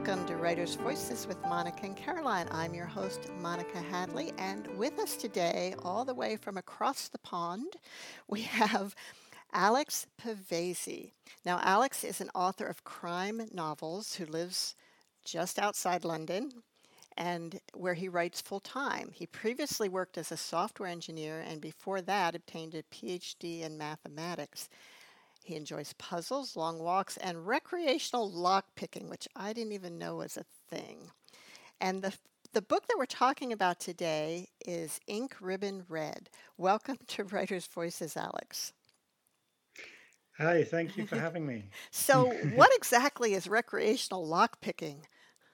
Welcome to Writers' Voices with Monica and Caroline. I'm your host, Monica Hadley, and with us today, all the way from across the pond, we have Alex Pavese. Now, Alex is an author of crime novels who lives just outside London and where he writes full time. He previously worked as a software engineer and before that obtained a PhD in mathematics. He enjoys puzzles, long walks, and recreational lock picking, which I didn't even know was a thing. And the book that we're talking about today is Ink Ribbon Red. Welcome to Writers' Voices, Alex. Hi, thank you for having me. So, what exactly is recreational lock picking?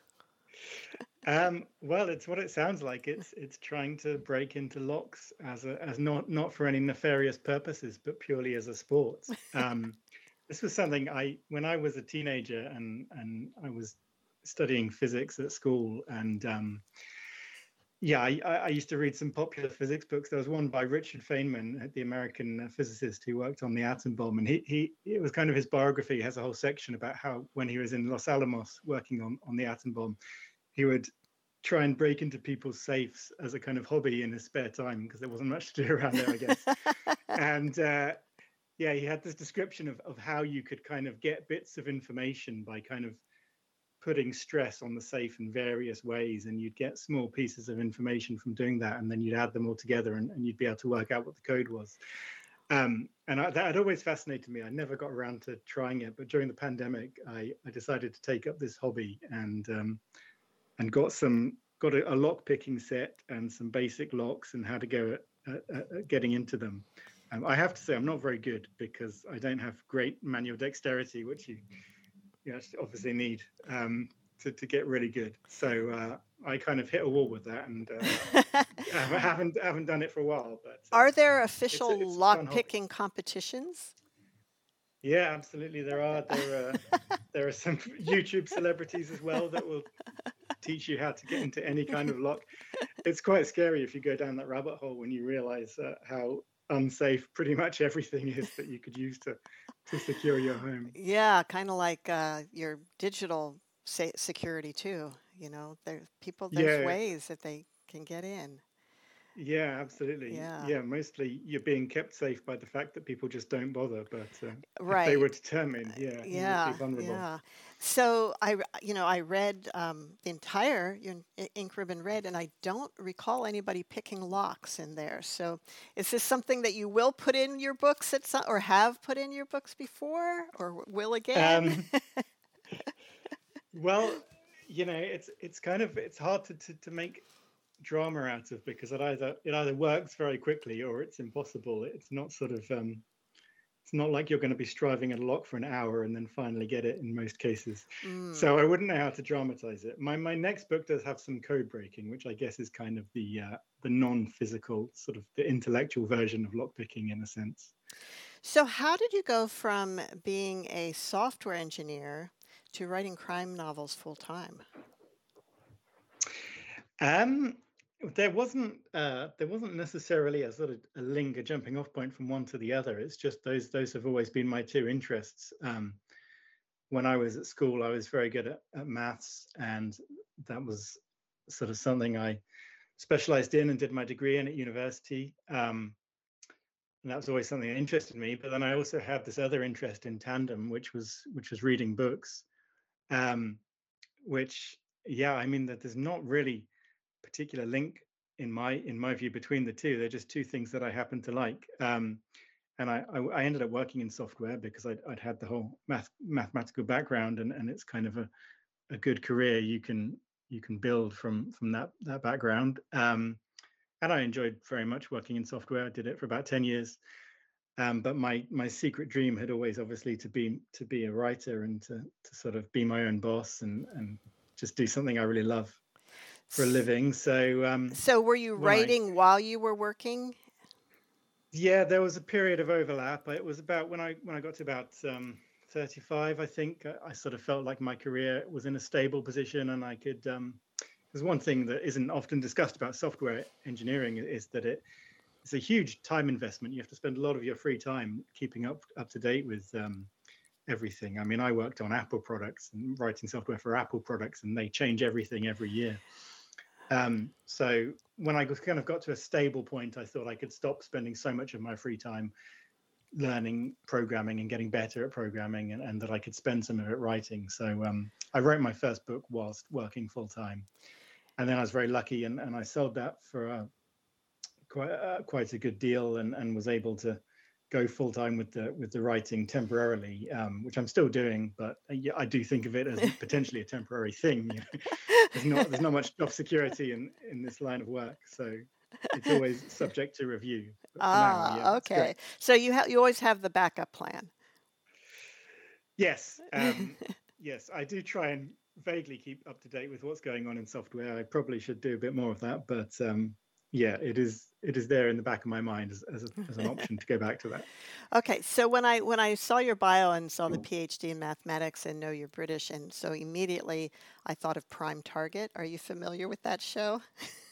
Well, it's what it sounds like. It's trying to break into locks as not for any nefarious purposes, but purely as a sport. This was something when I was a teenager and I was studying physics at school, and I used to read some popular physics books. There was one by Richard Feynman, the American physicist who worked on the atom bomb, and it was kind of his biography. He has a whole section about how when he was in Los Alamos working on the atom bomb, he would try and break into people's safes as a kind of hobby in his spare time because there wasn't much to do around there, I guess. And he had this description of how you could kind of get bits of information by kind of putting stress on the safe in various ways, and you'd get small pieces of information from doing that, and then you'd add them all together and you'd be able to work out what the code was. That had always fascinated me. I never got around to trying it, but during the pandemic, I decided to take up this hobby and got a lock picking set and some basic locks and how to go at getting into them. I have to say I'm not very good because I don't have great manual dexterity, which you obviously need to get really good. So I kind of hit a wall with that, and I haven't done it for a while. But are there official it's lock picking competitions? Yeah, absolutely. There are some YouTube celebrities as well that will teach you how to get into any kind of lock. It's quite scary if you go down that rabbit hole when you realize how unsafe pretty much everything is that you could use to secure your home. Yeah, kind of like your digital security too. You know, there's ways that they can get in. Yeah, absolutely. Yeah, mostly you're being kept safe by the fact that people just don't bother. But if they were determined, you would be vulnerable. Yeah. So I read the entire Ink Ribbon Red, and I don't recall anybody picking locks in there. So is this something that you will put in your books or have put in your books before, or will again? Well, it's kind of hard to make drama out of because it either works very quickly or it's impossible. It's not sort of it's not like you're going to be striving at a lock for an hour and then finally get it in most cases. So I wouldn't know how to dramatize it. My next book does have some code breaking, which I guess is kind of the non-physical, sort of the intellectual version of lockpicking in a sense. So how did you go from being a software engineer to writing crime novels full time? There wasn't necessarily a sort of a link, a jumping off point from one to the other. It's just those have always been my two interests. When I was at school, I was very good at maths, and that was sort of something I specialized in and did my degree in at university. And that was always something that interested me. But then I also had this other interest in tandem, which was reading books, I mean, that there's not really particular link in my view between the two. They're just two things that I happen to like. And I ended up working in software because I'd had the whole mathematical background, and it's kind of a good career you can build from that background. And I enjoyed very much working in software. I did it for about 10 years. But my secret dream had always obviously to be a writer and to sort of be my own boss and just do something I really love for a living. So were you writing while you were working? Yeah, there was a period of overlap. It was about when I got to about 35, I think. I sort of felt like my career was in a stable position, and I could. There's one thing that isn't often discussed about software engineering is that it's a huge time investment. You have to spend a lot of your free time keeping up to date with everything. I mean, I worked on Apple products and writing software for Apple products, and they change everything every year. So when I kind of got to a stable point, I thought I could stop spending so much of my free time learning programming and getting better at programming, and that I could spend some of it writing. So I wrote my first book whilst working full time, and then I was very lucky, and I sold that for quite a good deal, and was able to go full time with the writing temporarily, which I'm still doing, but yeah, I do think of it as potentially a temporary thing. You know? There's not much job security in this line of work, so it's always subject to review. But for now, yeah, it's Okay. great. So you always have the backup plan. Yes, yes, I do try and vaguely keep up to date with what's going on in software. I probably should do a bit more of that, but yeah, it is there in the back of my mind as an option to go back to that. Okay, so when I saw your bio and saw the PhD in mathematics and know you're British, and so immediately I thought of Prime Target. Are you familiar with that show?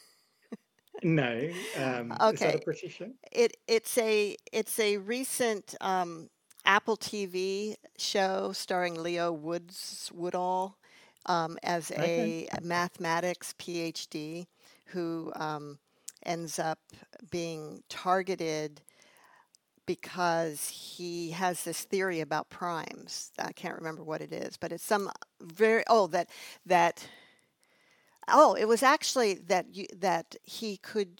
No, is that a Okay, British show? it's a recent Apple TV show starring Leo Woodall as Okay. a mathematics PhD who ends up being targeted because he has this theory about primes. I can't remember what it is, but it's some very that it was actually that he could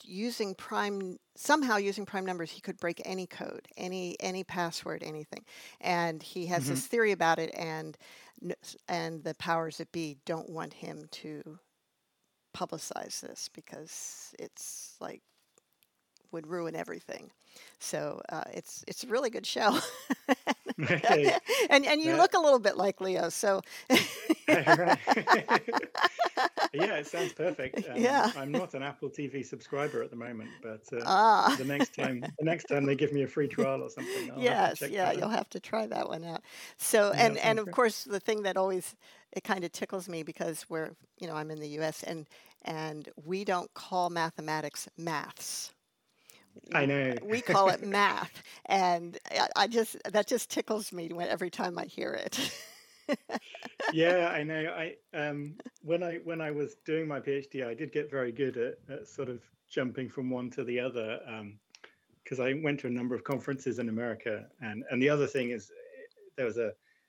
using prime numbers he could break any code, any password, anything, and he has Hmm. this theory about it, and the powers that be don't want him to publicize this because it's like would ruin everything. So it's a really good show, Okay. and you That look a little bit like Leo. So right. Yeah, it sounds perfect. yeah. I'm not an Apple TV subscriber at the moment, but Ah, the next time they give me a free trial or something, I'll have to yes, check yeah. that You'll out. have to try that one out. So Yeah, it and sounds of great. course the thing that always it kind of tickles me because I'm in the U.S. and we don't call mathematics maths. I know. We call it math, and I just that just tickles me every time I hear it. Yeah, I know. When I was doing my PhD, I did get very good at sort of jumping from one to the other, because I went to a number of conferences in America, and the other thing is there was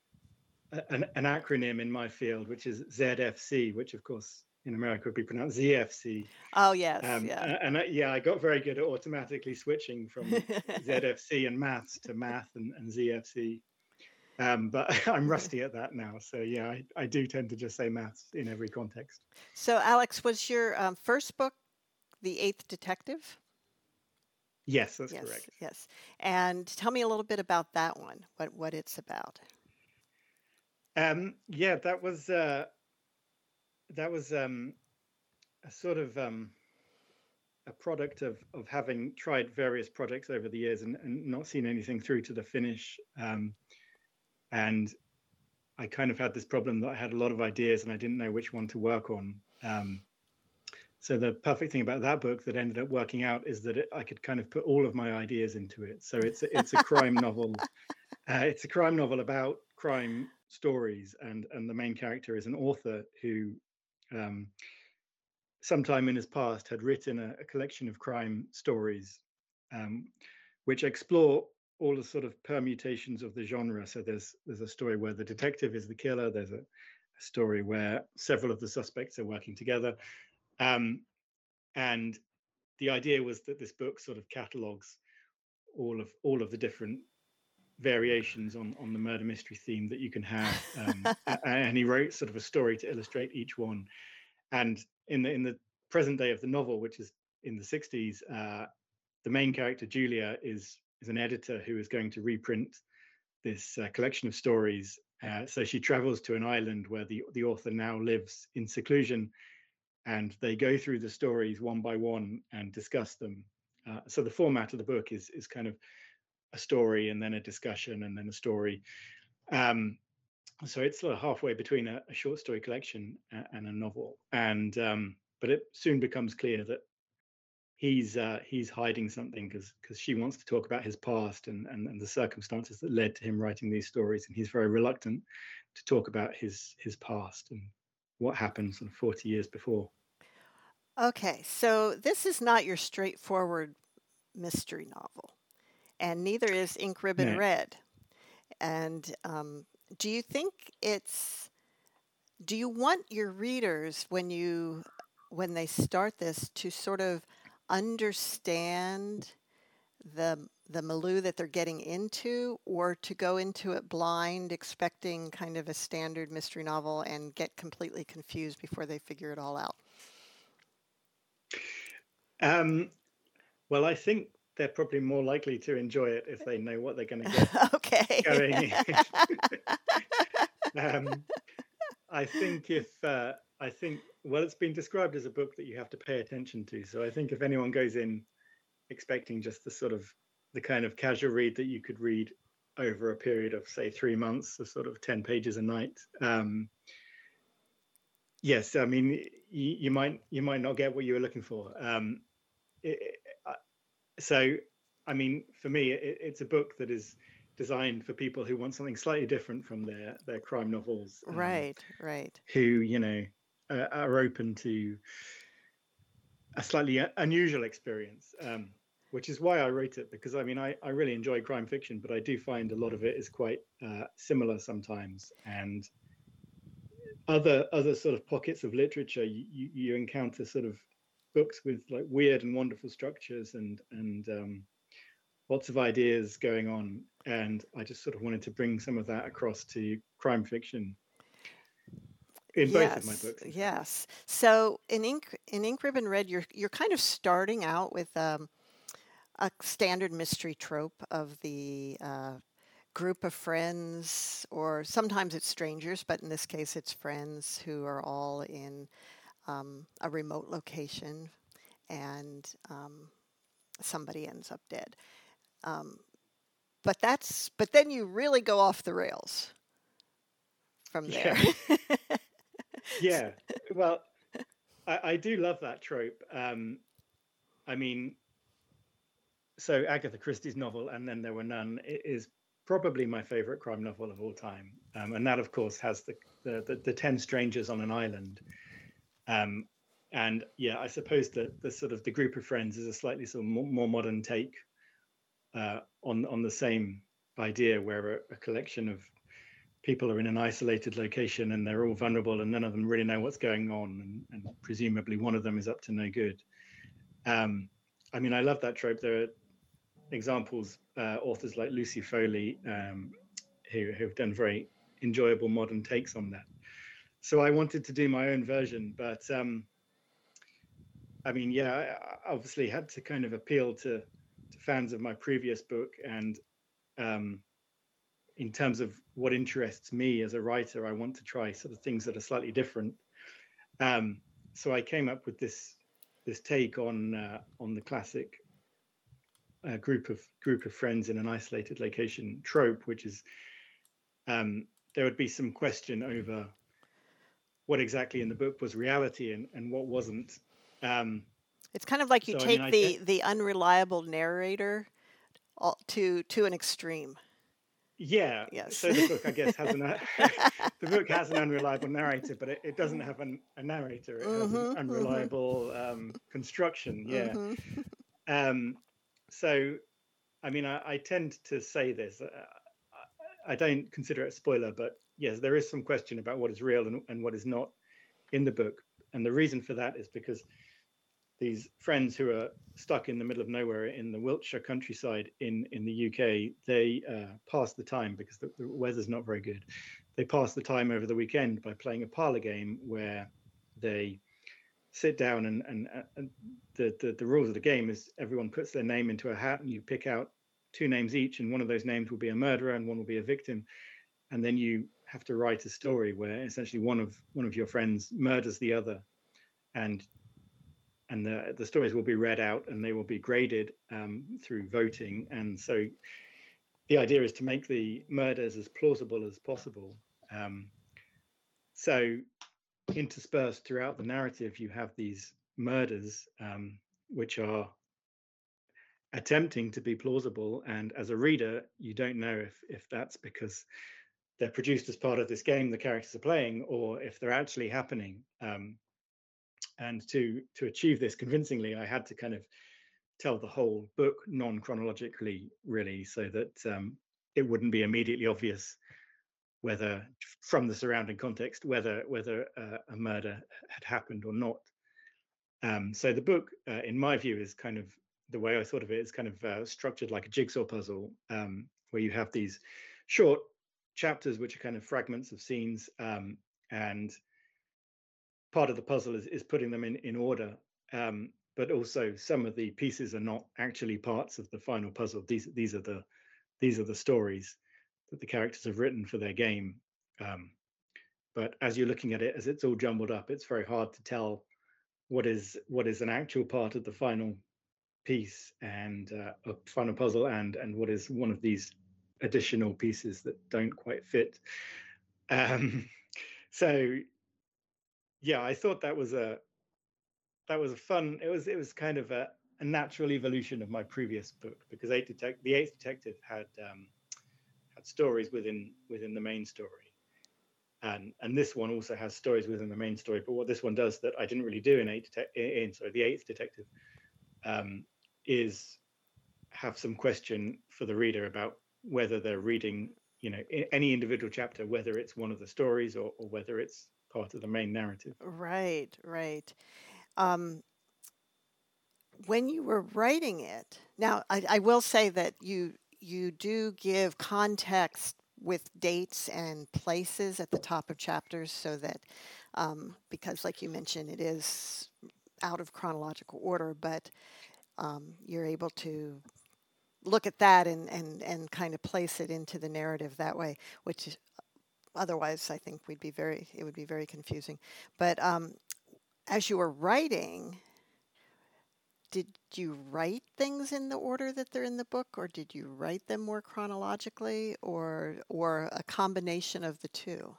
an acronym in my field which is ZFC, which of course in America would be pronounced ZFC. Oh yes, yeah. Yeah, I got very good at automatically switching from ZFC and maths to math and ZFC. But I'm rusty at that now. So yeah, I do tend to just say maths in every context. So Alex, was your first book The Eighth Detective? Yes, that's Yes, correct. yes. And tell me a little bit about that one. What it's about. Yeah, that was a sort of a product of having tried various projects over the years and not seen anything through to the finish. And I kind of had this problem that I had a lot of ideas and I didn't know which one to work on. So the perfect thing about that book that ended up working out is that I could kind of put all of my ideas into it. So it's a crime novel. It's a crime novel about crime stories, and the main character is an author who, um, sometime in his past, had written a collection of crime stories, um, which explore all the sort of permutations of the genre. So there's a story where the detective is the killer. There's a story where several of the suspects are working together, um, and the idea was that this book sort of catalogs all of the different variations on the murder mystery theme that you can have, and he wrote sort of a story to illustrate each one. And in the present day of the novel, which is in the 60s, the main character Julia is an editor who is going to reprint this collection of stories. So she travels to an island where the author now lives in seclusion, and they go through the stories one by one and discuss them. So the format of the book is kind of a story and then a discussion and then a story. Um, so it's sort of halfway between a short story collection and a novel. And but it soon becomes clear that he's hiding something because she wants to talk about his past and the circumstances that led to him writing these stories, and he's very reluctant to talk about his past and what happened sort of 40 years before. Okay, so this is not your straightforward mystery novel, and neither is Ink Ribbon No. Red. And do you think do you want your readers when they start this to sort of understand the milieu that they're getting into, or to go into it blind, expecting kind of a standard mystery novel and get completely confused before they figure it all out? Well, I think they're probably more likely to enjoy it if they know what they're going to get Okay. going in. I think well, it's been described as a book that you have to pay attention to. So I think if anyone goes in expecting just the kind of casual read that you could read over a period of, say, 3 months, of sort of 10 pages a night, yes, I mean, you might not get what you were looking for. So, I mean, for me, it's a book that is designed for people who want something slightly different from their crime novels. Right. Who, are open to a slightly unusual experience, which is why I wrote it, because I mean, I really enjoy crime fiction, but I do find a lot of it is quite similar sometimes. And other sort of pockets of literature, you encounter sort of books with like weird and wonderful structures and lots of ideas going on, and I just sort of wanted to bring some of that across to crime fiction in both of my books. Yes. So in Ink Ribbon Red, you're kind of starting out with a standard mystery trope of the group of friends, or sometimes it's strangers, but in this case it's friends who are all in a remote location, and somebody ends up dead. But then you really go off the rails from there. Yeah. Well, I do love that trope. I mean, so Agatha Christie's novel, And Then There Were None, is probably my favorite crime novel of all time. And that, of course, has the 10 strangers on an island. And yeah, I suppose that the sort of the group of friends is a slightly sort of more modern take on the same idea, where a collection of people are in an isolated location and they're all vulnerable and none of them really know what's going on, and presumably one of them is up to no good. I mean, I love that trope. There are examples, authors like Lucy Foley, who have done very enjoyable modern takes on that. So I wanted to do my own version, but I mean, yeah, I obviously had to kind of appeal to fans of my previous book, and in terms of what interests me as a writer, I want to try sort of things that are slightly different. So I came up with this take on the classic group of friends in an isolated location trope, which is there would be some question over what exactly in the book was reality and what wasn't. It's kind of like you take the unreliable narrator to an extreme. Yeah. Yes. So the book, I guess, has the book has an unreliable narrator, but it doesn't have a narrator. It has an unreliable construction. Yeah. So, I mean, I tend to say this. I don't consider it a spoiler, but yes, there is some question about what is real and what is not in the book. And the reason for that is because these friends who are stuck in the middle of nowhere in the Wiltshire countryside in the UK, they pass the time, because the weather's not very good. They pass the time over the weekend by playing a parlor game where they sit down and the rules of the game is everyone puts their name into a hat and you pick out 2 names each, and one of those names will be a murderer and one will be a victim. And then you have to write a story where essentially one of your friends murders the other, and the stories will be read out and they will be graded through voting. And so the idea is to make the murders as plausible as possible. So interspersed throughout the narrative, you have these murders which are attempting to be plausible, and as a reader you don't know if that's because they're produced as part of this game the characters are playing, or if they're actually happening. And to achieve this convincingly, I had to kind of tell the whole book non-chronologically, really, so that it wouldn't be immediately obvious whether, from the surrounding context, whether a murder had happened or not. So the book, in my view, is kind of, the way I thought of it, is kind of structured like a jigsaw puzzle, where you have these short chapters which are kind of fragments of scenes, and part of the puzzle is putting them in order. But also some of the pieces are not actually parts of the final puzzle. These are the stories that the characters have written for their game. But as you're looking at it, as it's all jumbled up, it's very hard to tell what is an actual part of the final piece and a final puzzle, and what is one of these additional pieces that don't quite fit. So yeah, I thought that was a fun. It was kind of a natural evolution of my previous book, because the Eighth Detective had stories within the main story, and this one also has stories within the main story. But what this one does that I didn't really do in the Eighth Detective, is have some question for the reader about whether they're reading, any individual chapter, whether it's one of the stories or whether it's part of the main narrative. Right, right. Um, when you were writing it, now I will say that you do give context with dates and places at the top of chapters, so that because, like you mentioned, it is out of chronological order, but you're able to look at that and kind of place it into the narrative that way, which otherwise I think it would be very confusing. But as you were writing, did you write things in the order that they're in the book, or did you write them more chronologically, or a combination of the two?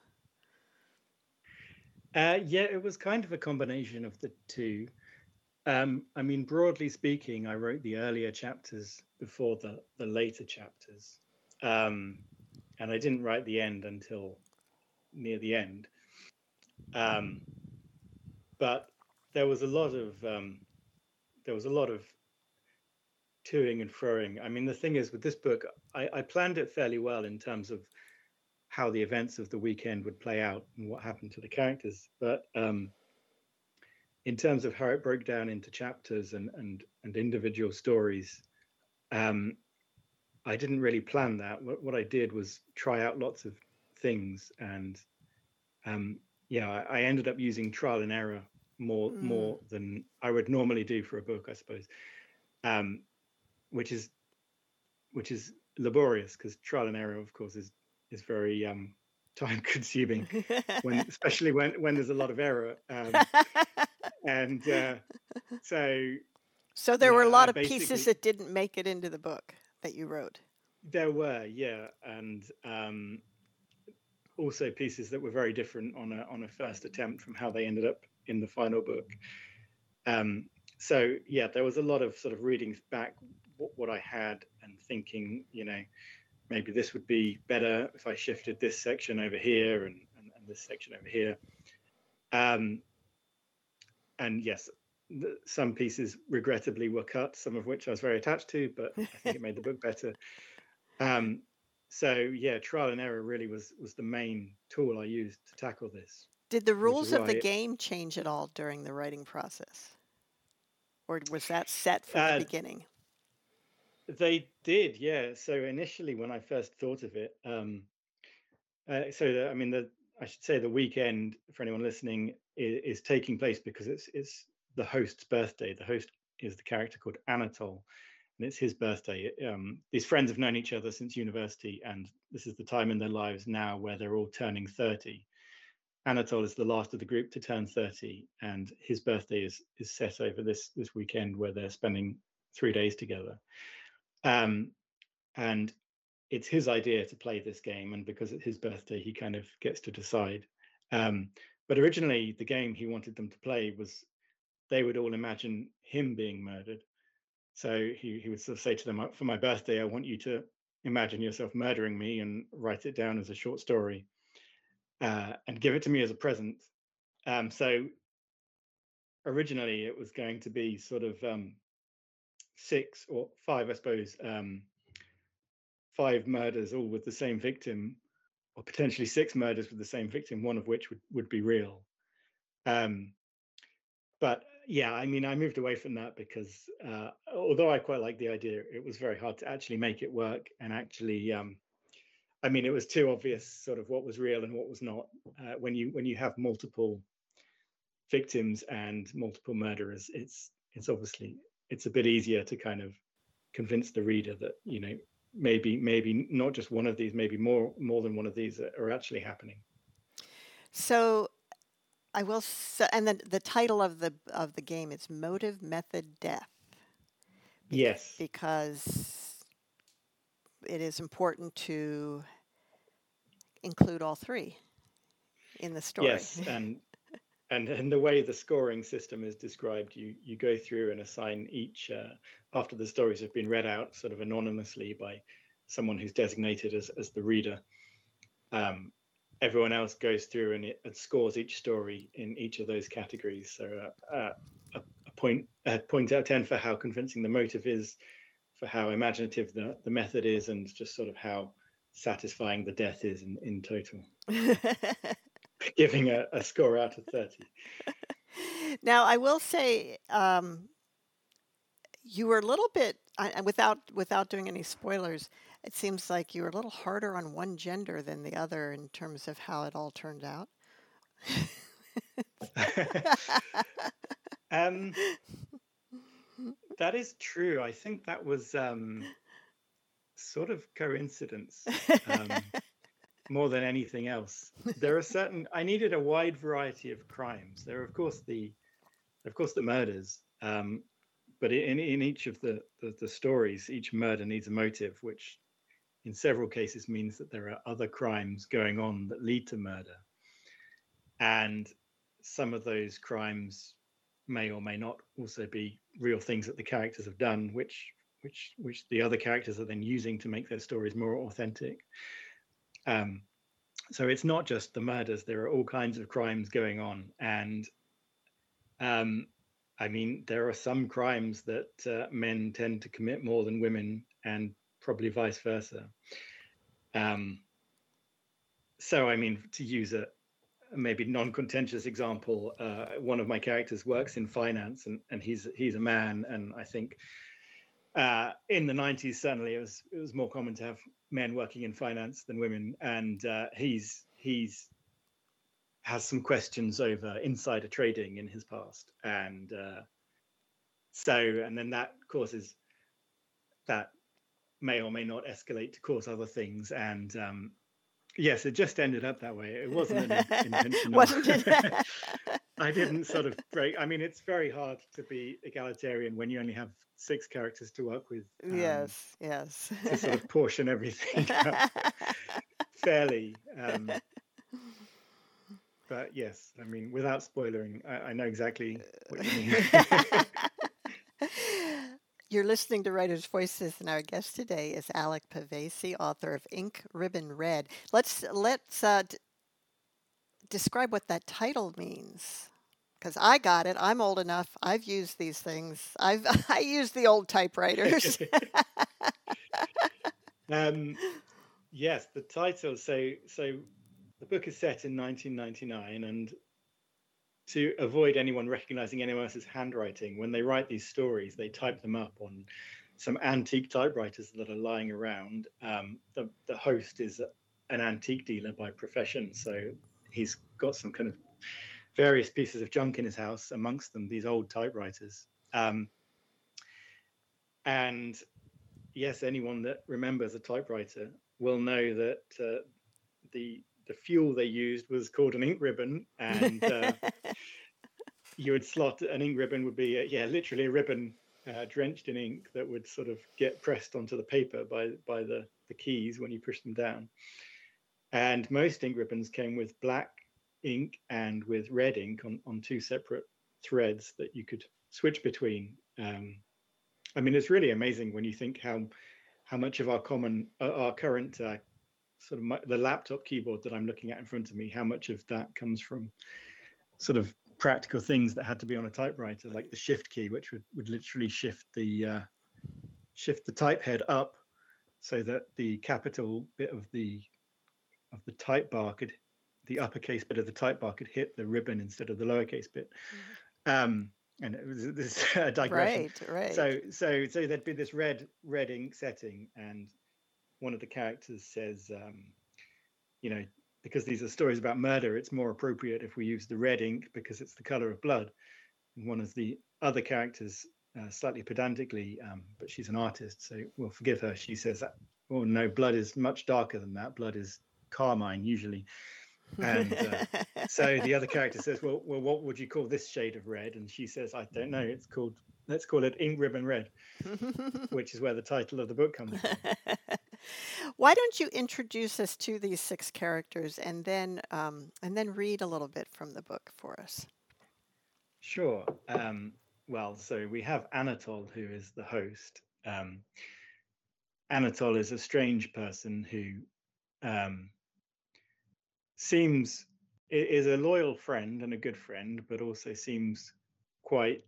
Yeah, it was kind of a combination of the two. I mean, broadly speaking, I wrote the earlier chapters before the later chapters, and I didn't write the end until near the end. But there was a lot of toing and froing. I mean, the thing is, with this book, I planned it fairly well in terms of how the events of the weekend would play out and what happened to the characters. But in terms of how it broke down into chapters and individual stories, I didn't really plan that. What I did was try out lots of things, and yeah, I ended up using trial and error more than I would normally do for a book, I suppose, which is laborious, because trial and error, of course, is very time consuming, especially when there's a lot of error, and so there were a yeah, lot of pieces that didn't make it into the book that you wrote. There were, yeah, and also pieces that were very different on a first attempt from how they ended up in the final book. So yeah, there was a lot of sort of reading back what I had and thinking, maybe this would be better if I shifted this section over here and this section over here. And yes, some pieces regrettably were cut, some of which I was very attached to, but I think it made the book better. So yeah, trial and error really was the main tool I used to tackle this. Did the rules of the game change at all during the writing process? Or was that set from the beginning? They did, yeah. So initially, when I first thought of it, I should say the weekend, for anyone listening, is taking place because it's the host's birthday. The host is the character called Anatole, and it's his birthday. These friends have known each other since university, and this is the time in their lives now where they're all turning 30. Anatole is the last of the group to turn 30, and his birthday is set over this weekend where they're spending 3 days together. And it's his idea to play this game, and because it's his birthday, he kind of gets to decide. But originally, the game he wanted them to play was they would all imagine him being murdered. So he would sort of say to them, for my birthday, I want you to imagine yourself murdering me and write it down as a short story and give it to me as a present. So originally it was going to be sort of 6 or 5, I suppose, 5 murders all with the same victim, or potentially 6 murders with the same victim, one of which would be real. But yeah, I mean, I moved away from that because although I quite like the idea, it was very hard to actually make it work. And actually, I mean, it was too obvious sort of what was real and what was not. When you have multiple victims and multiple murderers, it's obviously it's a bit easier to kind of convince the reader that, you know, maybe not just one of these, maybe more than one of these are actually happening. So I will say, and then the title of the game is Motive, Method, Death. Yes. Because it is important to include all 3 in the story. Yes, and the way the scoring system is described, you go through and assign each after the stories have been read out sort of anonymously by someone who's designated as the reader. Everyone else goes through and it scores each story in each of those categories. So a point out of 10 for how convincing the motive is, for how imaginative the method is, and just sort of how satisfying the death is in total. Giving a score out of 30. Now, I will say, you were a little bit, without doing any spoilers, it seems like you were a little harder on one gender than the other in terms of how it all turned out. That is true. I think that was sort of coincidence. More than anything else. There are I needed a wide variety of crimes. There are, of course, the murders, but in each of the stories, each murder needs a motive, which in several cases means that there are other crimes going on that lead to murder. And some of those crimes may or may not also be real things that the characters have done, which the other characters are then using to make their stories more authentic. So it's not just the murders, there are all kinds of crimes going on. And I mean, there are some crimes that men tend to commit more than women, and probably vice versa. So, I mean, to use a maybe non-contentious example, one of my characters works in finance, and he's a man, and I think in the 90s, certainly it was more common to have men working in finance than women, and he's has some questions over insider trading in his past, and then that causes that may or may not escalate to cause other things, and yes, it just ended up that way. It wasn't an intentional. Wasn't it? I didn't sort of break. I mean, it's very hard to be egalitarian when you only have 6 characters to work with. Yes. To sort of portion everything up fairly. But yes, I mean, without spoiling, I know exactly what you mean. You're listening to Writers' Voices, and our guest today is Alec Pavesi, author of Ink Ribbon Red. Let's describe what that title means, because I got it. I'm old enough. I've used these things. I use the old typewriters. Yes, the title. So the book is set in 1999, and to avoid anyone recognizing anyone else's handwriting, when they write these stories, they type them up on some antique typewriters that are lying around. The host is an antique dealer by profession, so he's got some kind of various pieces of junk in his house, amongst them these old typewriters. And yes, anyone that remembers a typewriter will know that the fuel they used was called an ink ribbon, and you would slot an ink ribbon would be literally a ribbon drenched in ink that would sort of get pressed onto the paper by the keys when you push them down. And most ink ribbons came with black ink and with red ink on 2 separate threads that you could switch between. I mean, it's really amazing when you think how much of our current sort of the laptop keyboard that I'm looking at in front of me, how much of that comes from sort of practical things that had to be on a typewriter, like the shift key, which would literally shift the type head up so that the capital bit of the type bar could, the uppercase bit of the type bar could hit the ribbon instead of the lowercase bit. And it was this digression. Right. So there'd be this red ink setting, and one of the characters says, because these are stories about murder, it's more appropriate if we use the red ink because it's the color of blood. And one of the other characters, slightly pedantically, but she's an artist, so we'll forgive her, she says, oh no, blood is much darker than that. Blood is carmine usually. And so the other character says, well, what would you call this shade of red? And she says, I don't know. Let's call it ink ribbon red, which is where the title of the book comes from. Why don't you introduce us to these 6 characters and then read a little bit from the book for us? Sure. Well, so we have Anatole, who is the host. Anatole is a strange person who is a loyal friend and a good friend, but also seems quite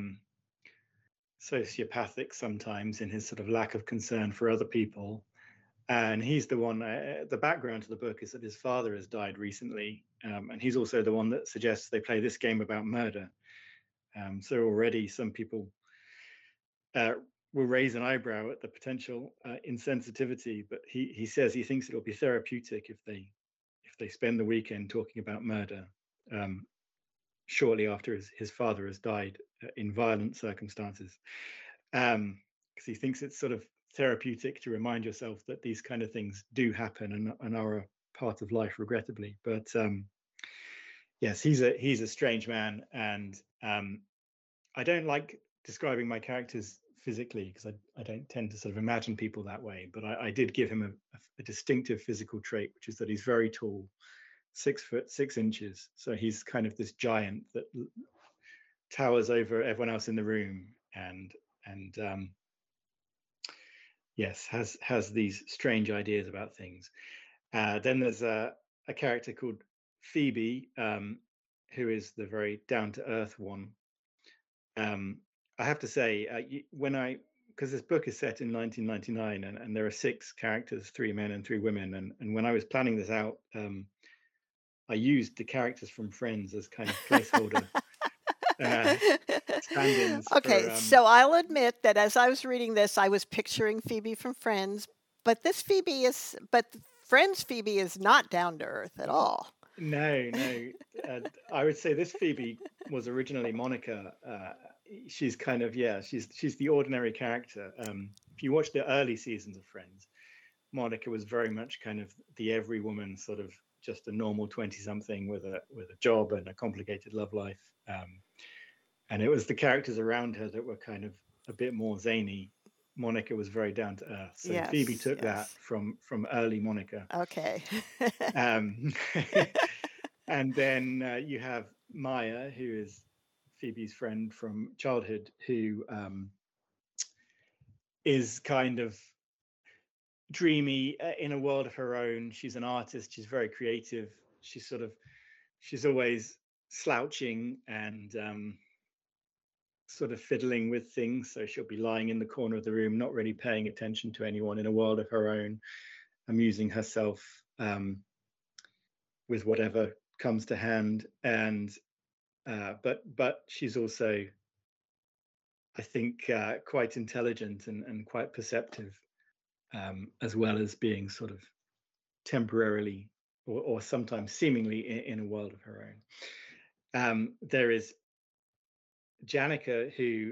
sociopathic sometimes in his sort of lack of concern for other people. And he's the one, the background to the book is that his father has died recently. And he's also the one that suggests they play this game about murder. So already some people will raise an eyebrow at the potential insensitivity, but he says he thinks it'll be therapeutic if they spend the weekend talking about murder shortly after his father has died in violent circumstances, because he thinks it's sort of therapeutic to remind yourself that these kind of things do happen and are a part of life, regrettably. But yes, he's a strange man, and I don't like describing my characters physically because I don't tend to sort of imagine people that way, but I did give him a distinctive physical trait, which is that he's very tall, 6 foot 6 inches. So he's kind of this giant that towers over everyone else in the room, and yes, has these strange ideas about things. Then there's a character called Phoebe, who is the very down-to-earth one. I have to say, because this book is set in 1999 and there are 6 characters, 3 men and 3 women, and when I was planning this out, I used the characters from Friends as kind of placeholder stand-ins. Okay, so I'll admit that as I was reading this, I was picturing Phoebe from Friends, but Friends Phoebe is not down to earth at all. No. I would say this Phoebe was originally Monica. She's kind of, she's the ordinary character. If you watch the early seasons of Friends, Monica was very much kind of the every woman, sort of just a normal 20-something with a job and a complicated love life. And it was the characters around her that were kind of a bit more zany. Monica was very down to earth. So yes, Phoebe took that from early Monica. Okay. And then you have Maya, who is Phoebe's friend from childhood, who is kind of dreamy in a world of her own. She's an artist. She's very creative. She's always slouching and sort of fiddling with things. So she'll be lying in the corner of the room, not really paying attention to anyone, in a world of her own, amusing herself with whatever comes to hand. And but she's also, I think, quite intelligent and quite perceptive, as well as being sort of temporarily or sometimes seemingly in a world of her own. There is Janica, who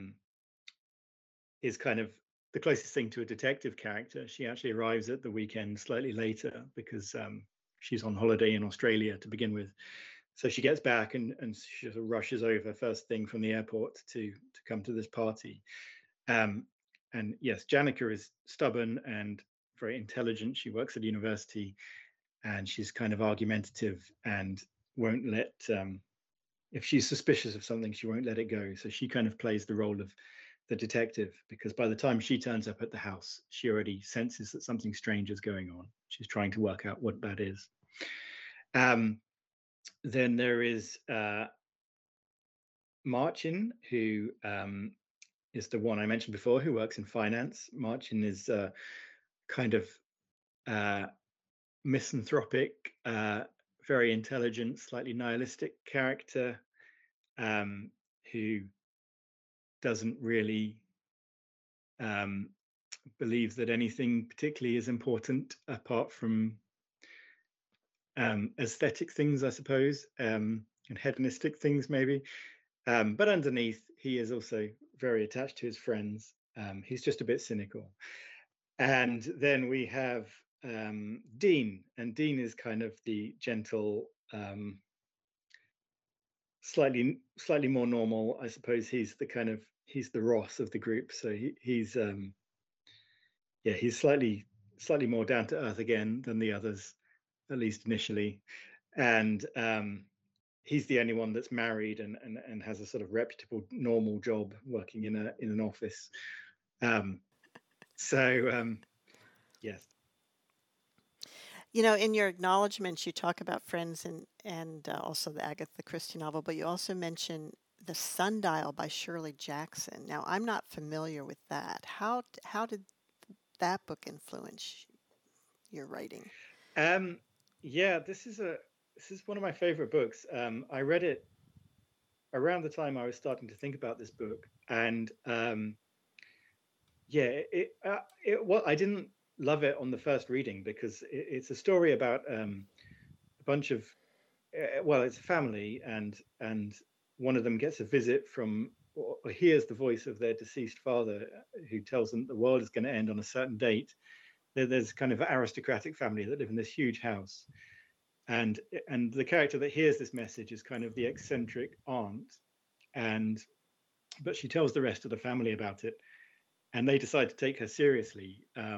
is kind of the closest thing to a detective character. She actually arrives at the weekend slightly later because she's on holiday in Australia to begin with. So she gets back and she sort of rushes over first thing from the airport to come to this party. And yes, Janica is stubborn and very intelligent. She works at university and she's kind of argumentative and won't let if she's suspicious of something, she won't let it go. So she kind of plays the role of the detective, because by the time she turns up at the house, she already senses that something strange is going on. She's trying to work out what that is. Then there is Marcin, who is the one I mentioned before, who works in finance. Marcin is kind of misanthropic, very intelligent, slightly nihilistic character, who doesn't really believe that anything particularly is important apart from aesthetic things, I suppose, and hedonistic things maybe. But underneath, he is also very attached to his friends. He's just a bit cynical. And then we have Dean, and Dean is kind of the gentle, slightly more normal, I suppose. He's the Ross of the group. So he's slightly more down to earth again than the others, at least initially. And he's the only one that's married and has a sort of reputable, normal job working in an office. Yes. You know, in your acknowledgments, you talk about Friends and also the Agatha Christie novel, but you also mention The Sundial by Shirley Jackson. Now, I'm not familiar with that. How did that book influence your writing? Yeah, this is one of my favorite books. I read it around the time I was starting to think about this book, and I didn't love it on the first reading because it's a story about a bunch of it's a family, and one of them gets a visit from, or hears the voice of their deceased father, who tells them the world is going to end on a certain date. There's kind of an aristocratic family that live in this huge house, and the character that hears this message is kind of the eccentric aunt, but she tells the rest of the family about it, and they decide to take her seriously,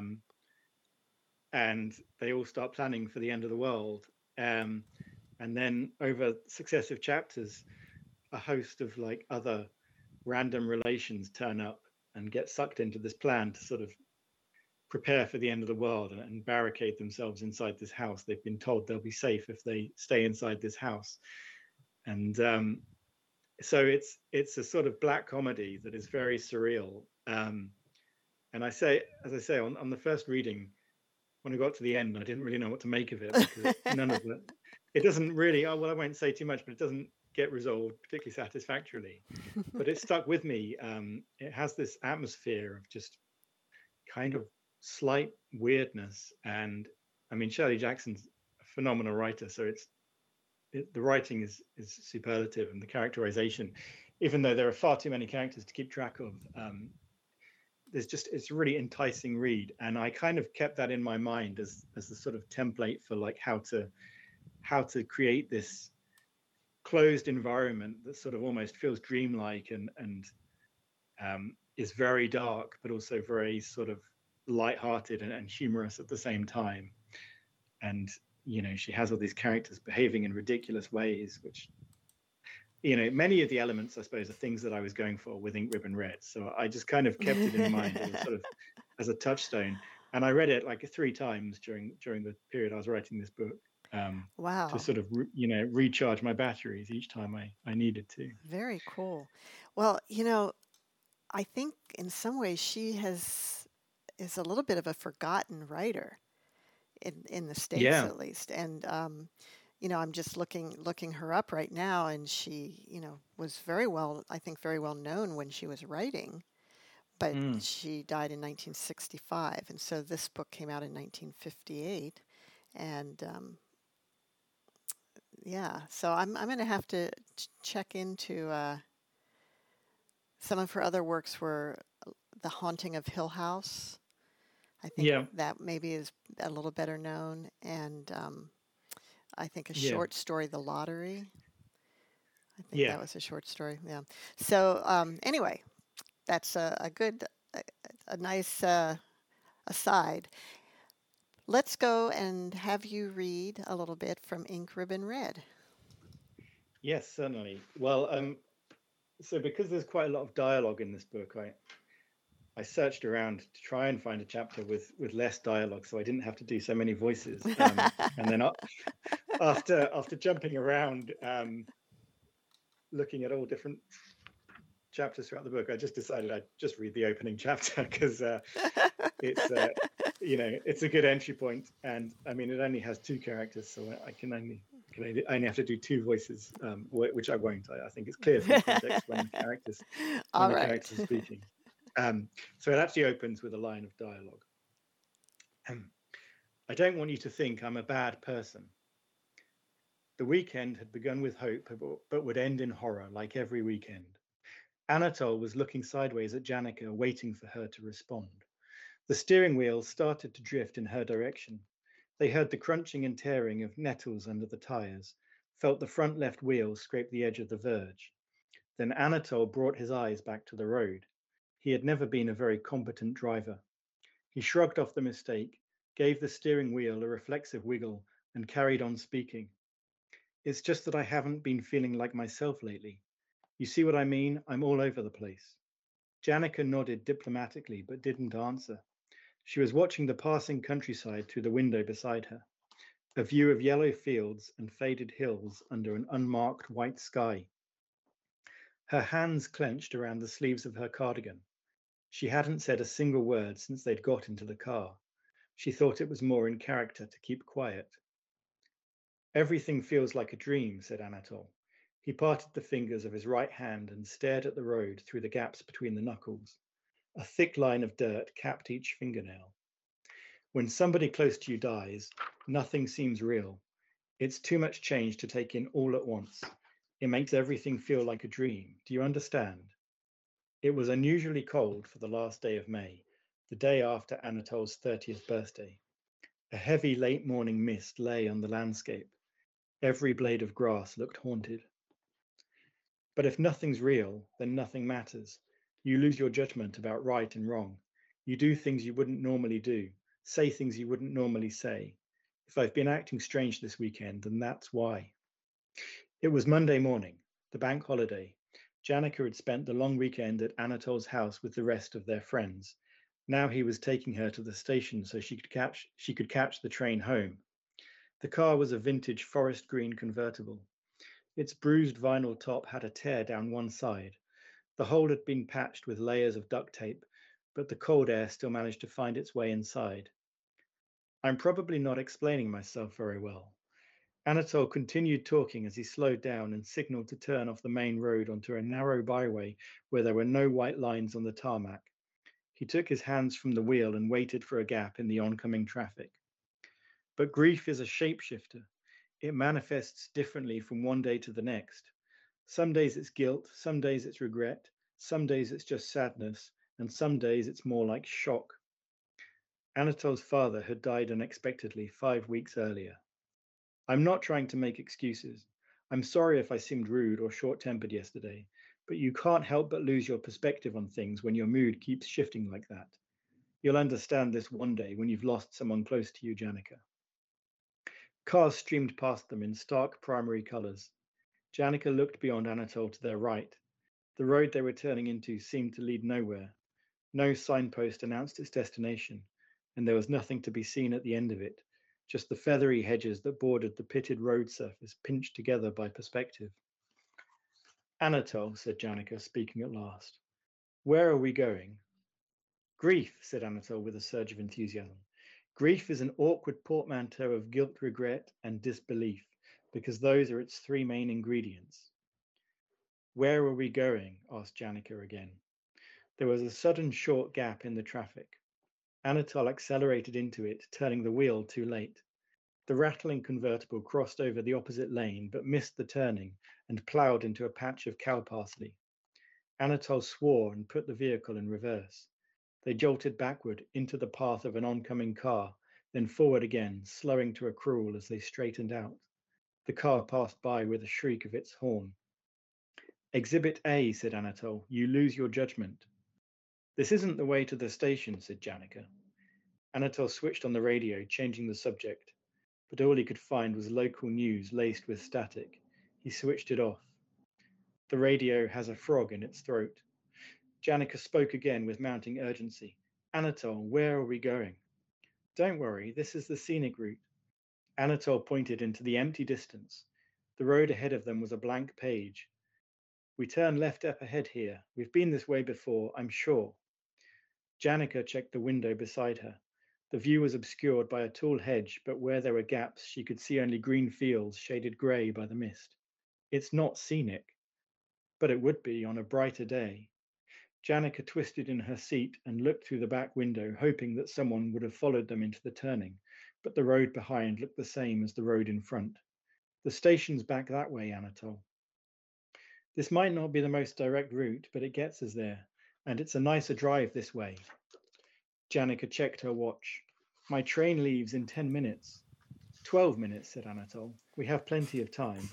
and they all start planning for the end of the world. And then over successive chapters, a host of like other random relations turn up and get sucked into this plan to sort of prepare for the end of the world and barricade themselves inside this house. They've been told they'll be safe if they stay inside this house. And so it's a sort of black comedy that is very surreal. And as I say, on the first reading, when I got to the end, I didn't really know what to make of it, because none of it doesn't really, I won't say too much, but it doesn't get resolved particularly satisfactorily. But it stuck with me. It has this atmosphere of just kind of slight weirdness. And I mean, Shirley Jackson's a phenomenal writer, so the writing is superlative, and the characterization, even though there are far too many characters to keep track of, it's a really enticing read. And I kind of kept that in my mind as the sort of template for like how to create this closed environment that sort of almost feels dreamlike and is very dark, but also very sort of lighthearted and humorous at the same time. And she has all these characters behaving in ridiculous ways, which many of the elements, I suppose, are things that I was going for with Ink Ribbon Red. So I just kind of kept it in mind as a touchstone. And I read it like 3 times during the period I was writing this book. Wow. To sort of recharge my batteries each time I needed to. Very cool. Well, I think in some ways she is a little bit of a forgotten writer in the States, at least. And I'm just looking her up right now, and she was very well known when she was writing, but she died in 1965, and so this book came out in 1958, and so I'm going to have to check into some of her other works. Were The Haunting of Hill House. I think that maybe is a little better known, and I think a short story, The Lottery. I think that was a short story. Yeah. So anyway, that's a nice aside. Let's go and have you read a little bit from Ink Ribbon Red. Yes, certainly. Well, so because there's quite a lot of dialogue in this book, I searched around to try and find a chapter with less dialogue, so I didn't have to do so many voices. And then after jumping around, looking at all different chapters throughout the book, I just decided I'd just read the opening chapter because it's it's a good entry point, and I mean it only has two characters, so I only have to do two voices, which I won't. I think it's clear from context when the characters are speaking. So it actually opens with a line of dialogue. I don't want you to think I'm a bad person. The weekend had begun with hope, but would end in horror, like every weekend. Anatole was looking sideways at Janica, waiting for her to respond. The steering wheel started to drift in her direction. They heard the crunching and tearing of nettles under the tires, felt the front left wheel scrape the edge of the verge. Then Anatole brought his eyes back to the road. He had never been a very competent driver. He shrugged off the mistake, gave the steering wheel a reflexive wiggle, and carried on speaking. It's just that I haven't been feeling like myself lately. You see what I mean? I'm all over the place. Janica nodded diplomatically, but didn't answer. She was watching the passing countryside through the window beside her, a view of yellow fields and faded hills under an unmarked white sky. Her hands clenched around the sleeves of her cardigan. She hadn't said a single word since they'd got into the car. She thought it was more in character to keep quiet. Everything feels like a dream, said Anatole. He parted the fingers of his right hand and stared at the road through the gaps between the knuckles. A thick line of dirt capped each fingernail. When somebody close to you dies, nothing seems real. It's too much change to take in all at once. It makes everything feel like a dream. Do you understand? It was unusually cold for the last day of May, the day after Anatole's 30th birthday. A heavy late morning mist lay on the landscape. Every blade of grass looked haunted. But if nothing's real, then nothing matters. You lose your judgment about right and wrong. You do things you wouldn't normally do, say things you wouldn't normally say. If I've been acting strange this weekend, then that's why. It was Monday morning, the bank holiday. Janica had spent the long weekend at Anatole's house with the rest of their friends. Now he was taking her to the station so she could catch the train home. The car was a vintage forest green convertible. Its bruised vinyl top had a tear down one side. The hole had been patched with layers of duct tape, but the cold air still managed to find its way inside. I'm probably not explaining myself very well. Anatole continued talking as he slowed down and signaled to turn off the main road onto a narrow byway where there were no white lines on the tarmac. He took his hands from the wheel and waited for a gap in the oncoming traffic. But grief is a shapeshifter. It manifests differently from one day to the next. Some days it's guilt, some days it's regret, some days it's just sadness, and some days it's more like shock. Anatole's father had died unexpectedly 5 weeks earlier. I'm not trying to make excuses. I'm sorry if I seemed rude or short-tempered yesterday, but you can't help but lose your perspective on things when your mood keeps shifting like that. You'll understand this one day when you've lost someone close to you, Janica. Cars streamed past them in stark primary colors. Janica looked beyond Anatole to their right. The road they were turning into seemed to lead nowhere. No signpost announced its destination, and there was nothing to be seen at the end of it, just the feathery hedges that bordered the pitted road surface pinched together by perspective. Anatole, said Janica, speaking at last. Where are we going? Grief, said Anatole with a surge of enthusiasm. Grief is an awkward portmanteau of guilt, regret, and disbelief, because those are its three main ingredients. Where are we going? Asked Janica again. There was a sudden short gap in the traffic. Anatole accelerated into it, turning the wheel too late. The rattling convertible crossed over the opposite lane, but missed the turning and ploughed into a patch of cow parsley. Anatole swore and put the vehicle in reverse. They jolted backward into the path of an oncoming car, then forward again, slowing to a crawl as they straightened out. The car passed by with a shriek of its horn. Exhibit A, said Anatole. You lose your judgment. This isn't the way to the station, said Janica. Anatole switched on the radio, changing the subject, but all he could find was local news laced with static. He switched it off. The radio has a frog in its throat. Janica spoke again with mounting urgency. Anatole, where are we going? Don't worry, this is the scenic route. Anatole pointed into the empty distance. The road ahead of them was a blank page. We turn left up ahead here. We've been this way before, I'm sure. Janica checked the window beside her. The view was obscured by a tall hedge, but where there were gaps, she could see only green fields shaded grey by the mist. It's not scenic, but it would be on a brighter day. Janica twisted in her seat and looked through the back window, hoping that someone would have followed them into the turning, but the road behind looked the same as the road in front. The station's back that way, Anatole. This might not be the most direct route, but it gets us there, and it's a nicer drive this way. Janica checked her watch. My train leaves in 10 minutes. 12 minutes, said Anatole. We have plenty of time.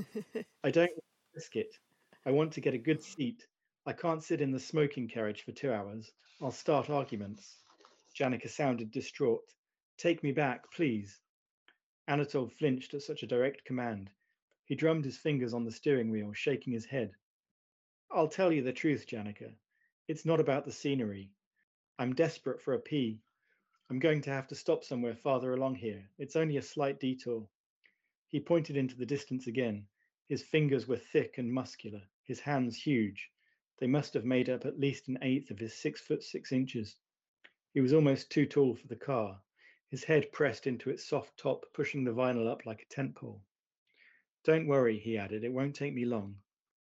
I don't want to risk it. I want to get a good seat. I can't sit in the smoking carriage for 2 hours. I'll start arguments. Janica sounded distraught. Take me back, please. Anatole flinched at such a direct command. He drummed his fingers on the steering wheel, shaking his head. I'll tell you the truth, Janica. It's not about the scenery. I'm desperate for a pee. I'm going to have to stop somewhere farther along here. It's only a slight detour. He pointed into the distance again. His fingers were thick and muscular, his hands huge. They must have made up at least an eighth of his 6'6". He was almost too tall for the car, his head pressed into its soft top, pushing the vinyl up like a tent pole. Don't worry, he added, it won't take me long.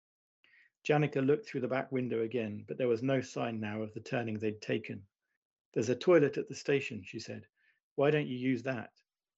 Janica looked through the back window again, but there was no sign now of the turning they'd taken. There's a toilet at the station, she said. Why don't you use that?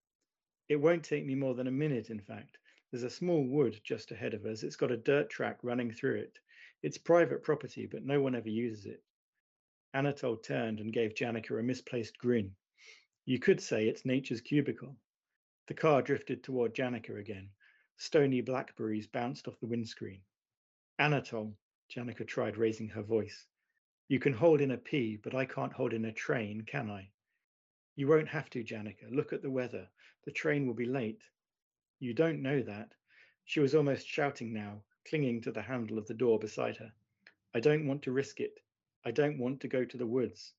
It won't take me more than a minute, in fact. There's a small wood just ahead of us. It's got a dirt track running through it. It's private property, but no one ever uses it. Anatole turned and gave Janica a misplaced grin. You could say it's nature's cubicle. The car drifted toward Janica again. Stony blackberries bounced off the windscreen. Anatole, Janica tried raising her voice. You can hold in a pea, but I can't hold in a train, can I? You won't have to, Janica. Look at the weather. The train will be late. You don't know that. She was almost shouting now, clinging to the handle of the door beside her. I don't want to risk it. I don't want to go to the woods.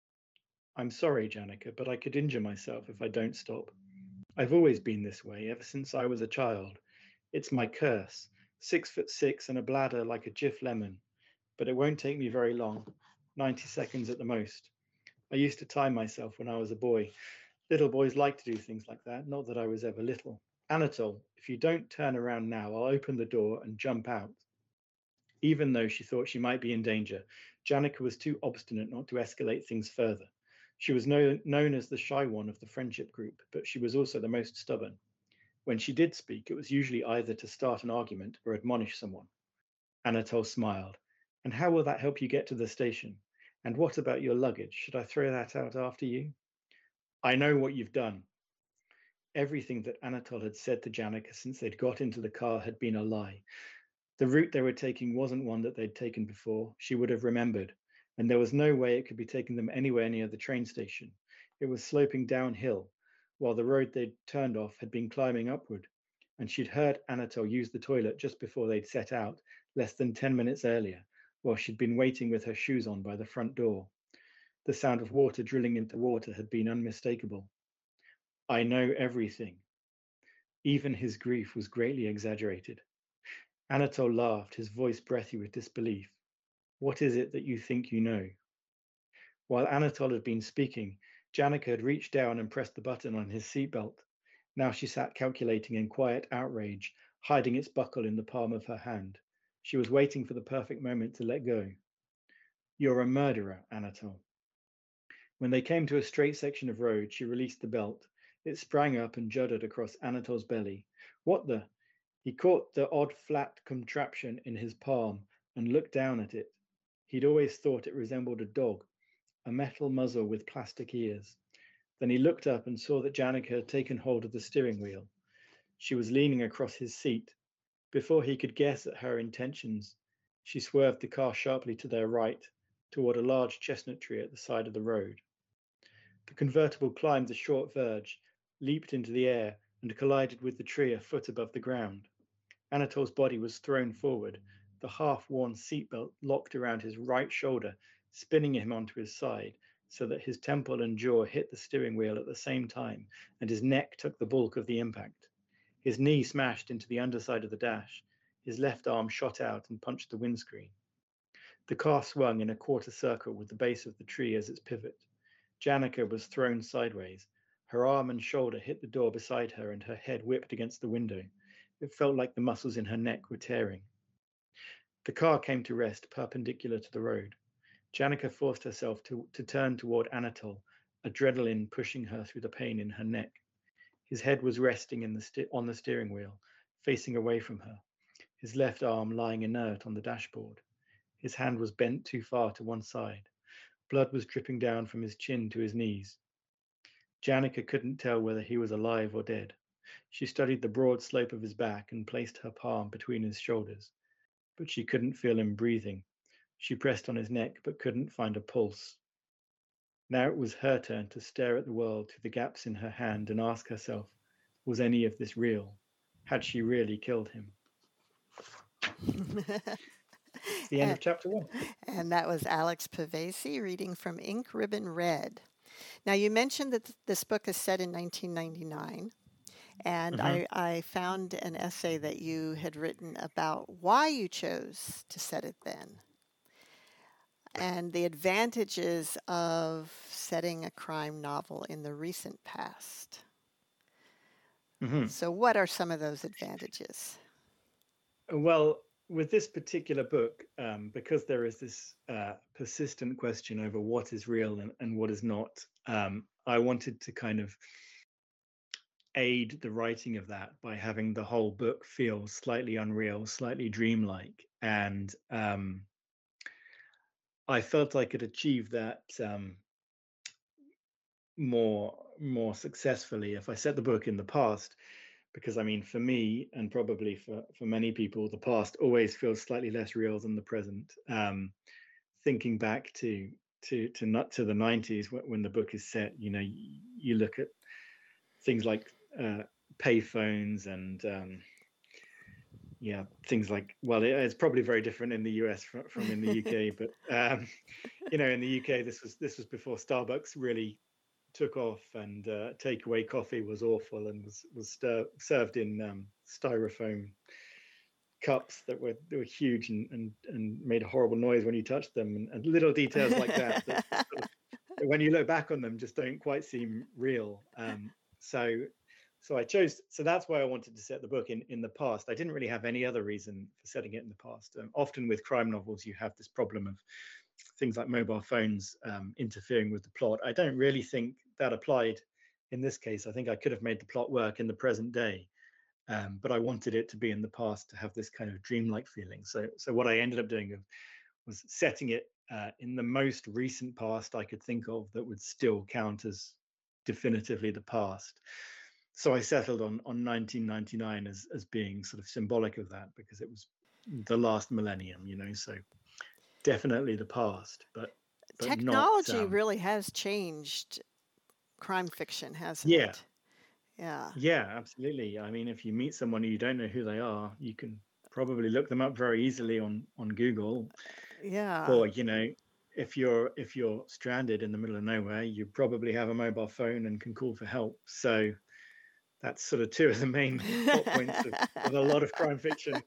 I'm sorry, Janica, but I could injure myself if I don't stop. I've always been this way, ever since I was a child. It's my curse. 6'6" and a bladder like a Jif lemon. But it won't take me very long, 90 seconds at the most. I used to time myself when I was a boy. Little boys like to do things like that, not that I was ever little. Anatole, if you don't turn around now, I'll open the door and jump out. Even though she thought she might be in danger, Janica was too obstinate not to escalate things further. She was known as the shy one of the friendship group, but she was also the most stubborn. When she did speak, it was usually either to start an argument or admonish someone. Anatole smiled. And how will that help you get to the station? And what about your luggage? Should I throw that out after you? I know what you've done. Everything that Anatole had said to Janica since they'd got into the car had been a lie. The route they were taking wasn't one that they'd taken before. She would have remembered, and there was no way it could be taking them anywhere near the train station. It was sloping downhill, while the road they'd turned off had been climbing upward, and she'd heard Anatole use the toilet just before they'd set out, less than 10 minutes earlier, while she'd been waiting with her shoes on by the front door. The sound of water drilling into water had been unmistakable. I know everything. Even his grief was greatly exaggerated. Anatole laughed, his voice breathy with disbelief. What is it that you think you know? While Anatole had been speaking, Janica had reached down and pressed the button on his seatbelt. Now she sat calculating in quiet outrage, hiding its buckle in the palm of her hand. She was waiting for the perfect moment to let go. You're a murderer, Anatole. When they came to a straight section of road, she released the belt. It sprang up and juddered across Anatole's belly. What the? He caught the odd flat contraption in his palm and looked down at it. He'd always thought it resembled a dog, a metal muzzle with plastic ears. Then he looked up and saw that Janica had taken hold of the steering wheel. She was leaning across his seat. Before he could guess at her intentions, she swerved the car sharply to their right, toward a large chestnut tree at the side of the road. The convertible climbed the short verge, leaped into the air, and collided with the tree a foot above the ground. Anatol's body was thrown forward, the half-worn seatbelt locked around his right shoulder, spinning him onto his side, so that his temple and jaw hit the steering wheel at the same time, and his neck took the bulk of the impact. His knee smashed into the underside of the dash. His left arm shot out and punched the windscreen. The car swung in a quarter circle with the base of the tree as its pivot. Janica was thrown sideways. Her arm and shoulder hit the door beside her, and her head whipped against the window. It felt like the muscles in her neck were tearing. The car came to rest perpendicular to the road. Janica forced herself to turn toward Anatol, adrenaline pushing her through the pain in her neck. His head was resting on the steering wheel, facing away from her, his left arm lying inert on the dashboard. His hand was bent too far to one side. Blood was dripping down from his chin to his knees. Janica couldn't tell whether he was alive or dead. She studied the broad slope of his back and placed her palm between his shoulders, but she couldn't feel him breathing. She pressed on his neck but couldn't find a pulse. Now it was her turn to stare at the world through the gaps in her hand and ask herself, was any of this real? Had she really killed him? It's the end of chapter 1. And that was Alex Pavesi reading from Ink Ribbon Red. Now, you mentioned that this book is set in 1999, and I found an essay that you had written about why you chose to set it then and the advantages of setting a crime novel in the recent past. So what are some of those advantages? Well, with this particular book, because there is this persistent question over what is real and what is not, I wanted to kind of aid the writing of that by having the whole book feel slightly unreal, slightly dreamlike. And I felt I could achieve that more successfully if I set the book in the past, because I mean, for me and probably for many people, the past always feels slightly less real than the present. Thinking back to the 90s when the book is set, you know, you look at things like payphones and things like, well, it's probably very different in the US from in the UK, but you know, in the UK, this was before Starbucks really took off, and takeaway coffee was awful and was served in styrofoam cups that were huge and made a horrible noise when you touched them, and little details like that that sort of, when you look back on them, just don't quite seem real. So I chose, so that's why I wanted to set the book in the past. I didn't really have any other reason for setting it in the past. Often with crime novels, you have this problem of things like mobile phones interfering with the plot. I don't really think that applied in this case. I think I could have made the plot work in the present day, but I wanted it to be in the past to have this kind of dreamlike feeling. So what I ended up doing was setting it in the most recent past I could think of that would still count as definitively the past. So I settled on 1999 as being sort of symbolic of that, because it was the last millennium, you know, so definitely the past, but technology not, really has changed crime fiction, hasn't yeah. it? Yeah. Yeah, absolutely. I mean, if you meet someone you don't know who they are, you can probably look them up very easily on Google. Yeah. Or, you know, if you're stranded in the middle of nowhere, you probably have a mobile phone and can call for help. So that's sort of two of the main plot points of a lot of crime fiction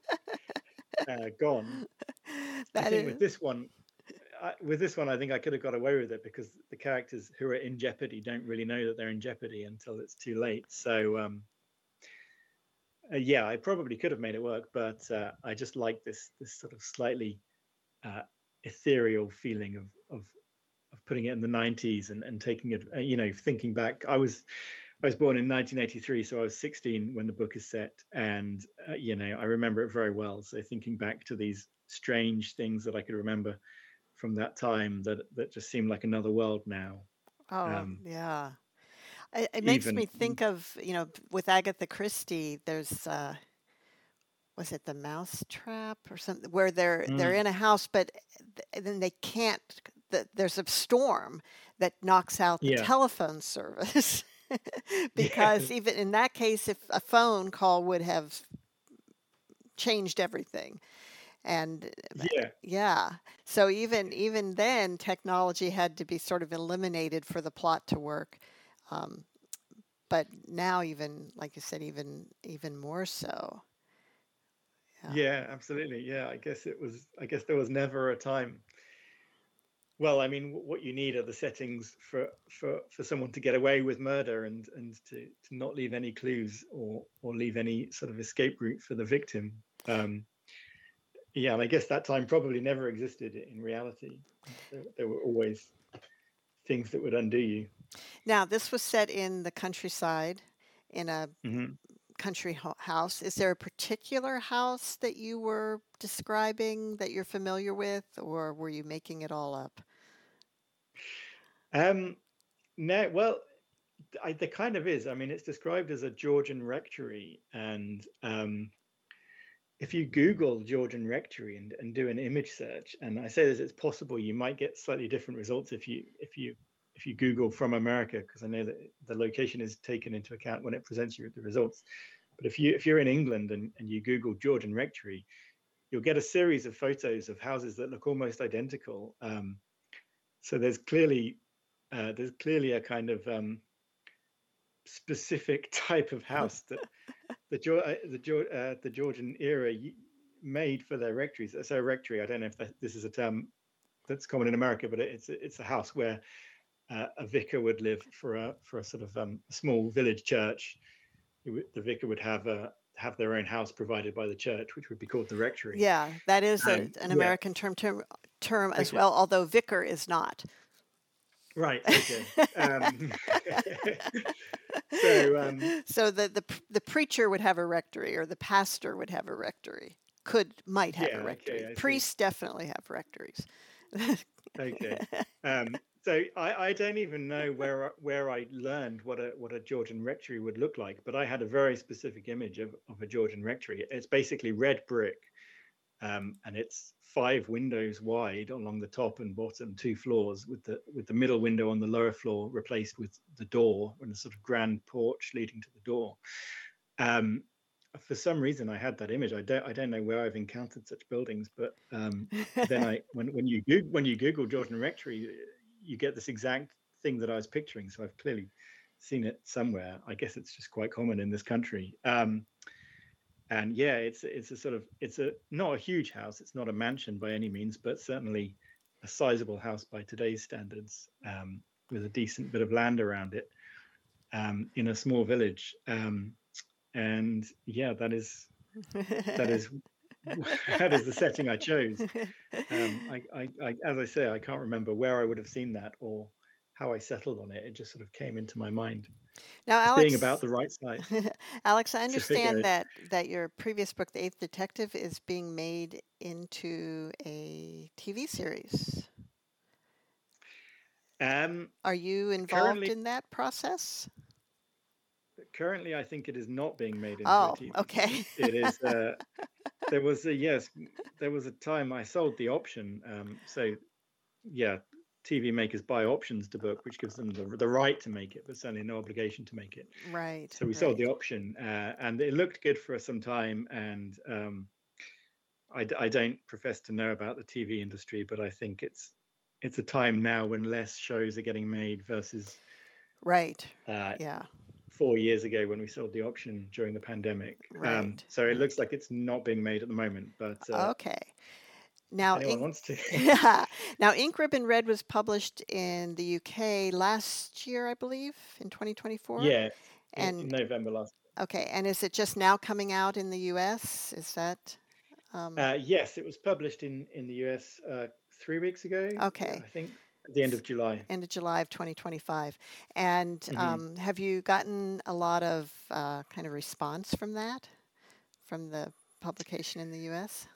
gone. I think with this one, I think I could have got away with it because the characters who are in jeopardy don't really know that they're in jeopardy until it's too late. So yeah, I probably could have made it work, but I just like this sort of slightly ethereal feeling of putting it in the 90s and taking it, you know, thinking back. I was born in 1983, so I was 16 when the book is set, and you know, I remember it very well. So thinking back to these strange things that I could remember from that time that just seemed like another world now. Oh, yeah. It makes me think of, you know, with Agatha Christie, there's was it The Mousetrap or something, where they're in a house, but then they can't. There's a storm that knocks out the telephone service because even in that case, if a phone call would have changed everything. And Yeah. yeah, so even then, technology had to be sort of eliminated for the plot to work. Um, but now, even like you said, even more so. Yeah. Yeah, absolutely. Yeah, I guess there was never a time. Well, I mean, what you need are the settings for someone to get away with murder and to not leave any clues or leave any sort of escape route for the victim. Yeah, and I guess that time probably never existed in reality. There were always things that would undo you. Now, this was set in the countryside, in a Mm-hmm. country house. Is there a particular house that you were describing that you're familiar with, or were you making it all up? No, well, there kind of is. I mean, it's described as a Georgian rectory, and if you Google Georgian rectory and do an image search, and I say this, it's possible you might get slightly different results if you Google from America, because I know that the location is taken into account when it presents you with the results. But if you're in England and you Google Georgian rectory, you'll get a series of photos of houses that look almost identical. So there's clearly a kind of specific type of house that the Georgian era made for their rectories. So a rectory, I don't know if this is a term that's common in America, but it's a house where a vicar would live for a sort of small village church. The vicar would have their own house provided by the church, which would be called the rectory. Yeah, that is an Yeah. American term as Okay. well, although vicar is not. Right. Okay. So So the preacher would have a rectory, or the pastor would have a rectory. Might have yeah. a rectory. Okay. I see. Priests definitely have rectories. Okay. So I don't even know where I learned what a Georgian rectory would look like, but I had a very specific image of a Georgian rectory. It's basically red brick, and it's 5 windows wide along the top and bottom 2 floors, with the middle window on the lower floor replaced with the door and a sort of grand porch leading to the door. For some reason, I had that image. I don't know where I've encountered such buildings, but then when you Google Georgian rectory, you get this exact thing that I was picturing. So I've clearly seen it somewhere. I guess it's just quite common in this country. And yeah, it's not a huge house. It's not a mansion by any means, but certainly a sizable house by today's standards, with a decent bit of land around it, in a small village. And yeah, that is that is the setting I chose. As I say, I can't remember where I would have seen that or how I settled on it. It just sort of came into my mind. Now, As Alex, being about the right size. Alex, I So understand that your previous book, The Eighth Detective, is being made into a TV series. Are you involved in that process? Currently, I think it is not being made into Oh, a TV okay. series. It is. There was a time I sold the option. So yeah, TV makers buy options to book, which gives them the right to make it, but certainly no obligation to make it. Right. So we sold the option, and it looked good for some time. And I don't profess to know about the TV industry, but I think it's a time now when less shows are getting made versus right. Yeah. 4 years ago when we sold the option during the pandemic. Right. So it looks like it's not being made at the moment, but okay. Now, anyone wants to. Yeah. Now, Ink Ribbon Red was published in the UK last year, I believe, in 2024. Yeah, and in November last year. Okay, and is it just now coming out in the US? Is that? Yes, it was published in the US 3 weeks ago. Okay. I think at the end of July. End of July of 2025. And have you gotten a lot of kind of response from that, from the publication in the US?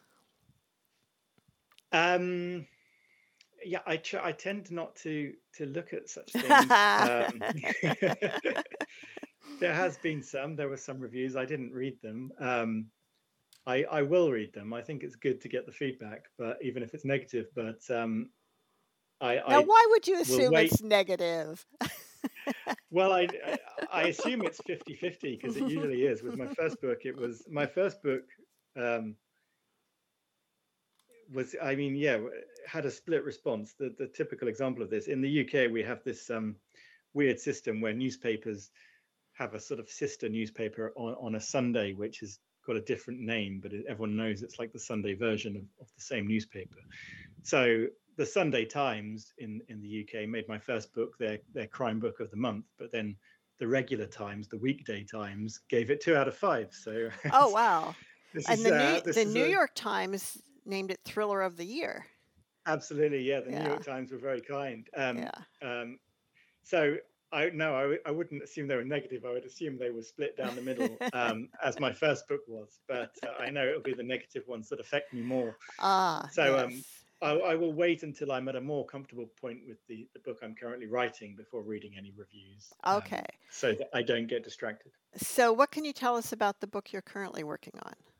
Yeah, I tend not to look at such things. There were some reviews. I didn't read them. I will read them. I think it's good to get the feedback, but even if it's negative. But now, why would you assume it's negative? Well, I assume it's 50-50, because it usually is. With my first book, was, I mean, yeah, had a split response. The typical example of this in the UK, we have this weird system where newspapers have a sort of sister newspaper on a Sunday, which has got a different name, but everyone knows it's like the Sunday version of the same newspaper. So the Sunday Times in the UK made my first book their crime book of the month, but then the regular Times, the weekday Times, gave it 2 out of 5. So Oh, wow. this And is the New York Times named it Thriller of the Year. Absolutely, yeah. The Yeah. New York Times were very kind. Yeah. So I wouldn't assume they were negative. I would assume they were split down the middle, as my first book was. But I know it'll be the negative ones that affect me more. So Yes. I will wait until I'm at a more comfortable point with the book I'm currently writing before reading any reviews. Okay. So that I don't get distracted. So what can you tell us about the book you're currently working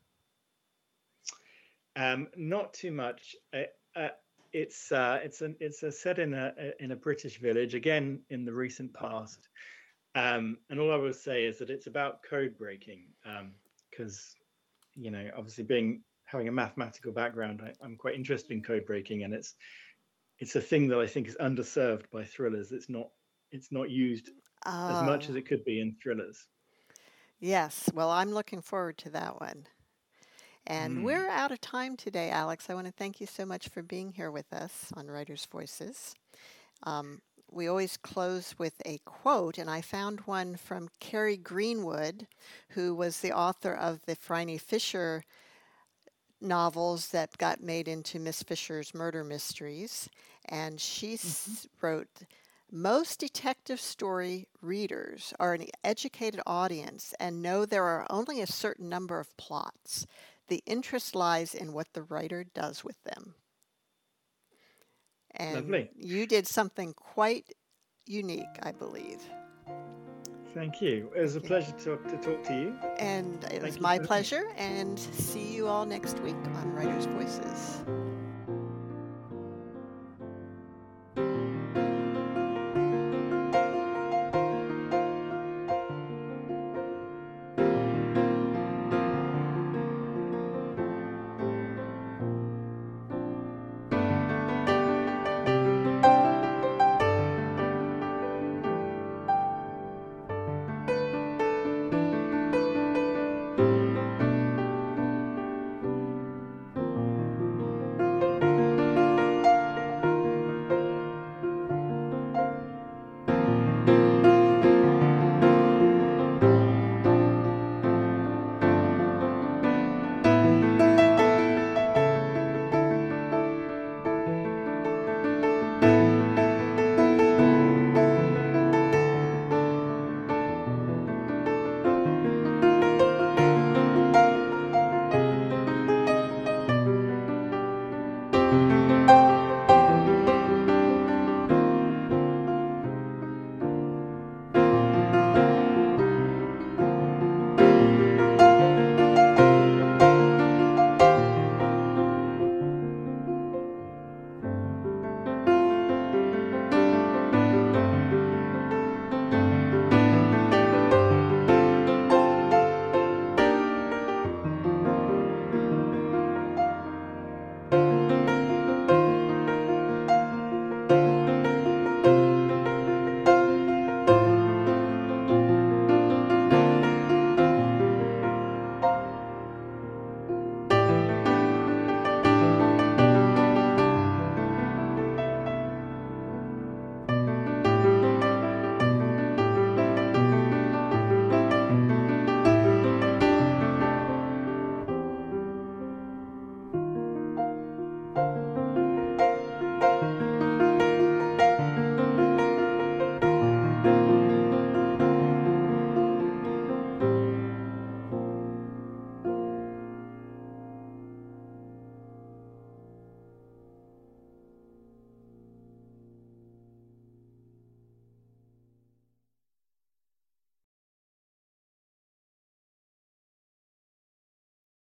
on? Not too much. It's set in a British village, again in the recent past, and all I will say is that it's about code breaking, because obviously having a mathematical background, I'm quite interested in code breaking, and it's a thing that I think is underserved by thrillers. It's not used as much as it could be in thrillers. Yes, well, I'm looking forward to that one. And we're out of time today, Alex. I want to thank you so much for being here with us on Writers' Voices. We always close with a quote, and I found one from Carrie Greenwood, who was the author of the Phryne Fisher novels that got made into Miss Fisher's Murder Mysteries. And she wrote, "Most detective story readers are an educated audience and know there are only a certain number of plots. The interest lies in what the writer does with them." And Lovely. You did something quite unique, I believe. Thank you. It was a pleasure to talk to you. And it was my pleasure. And see you all next week on Writers' Voices.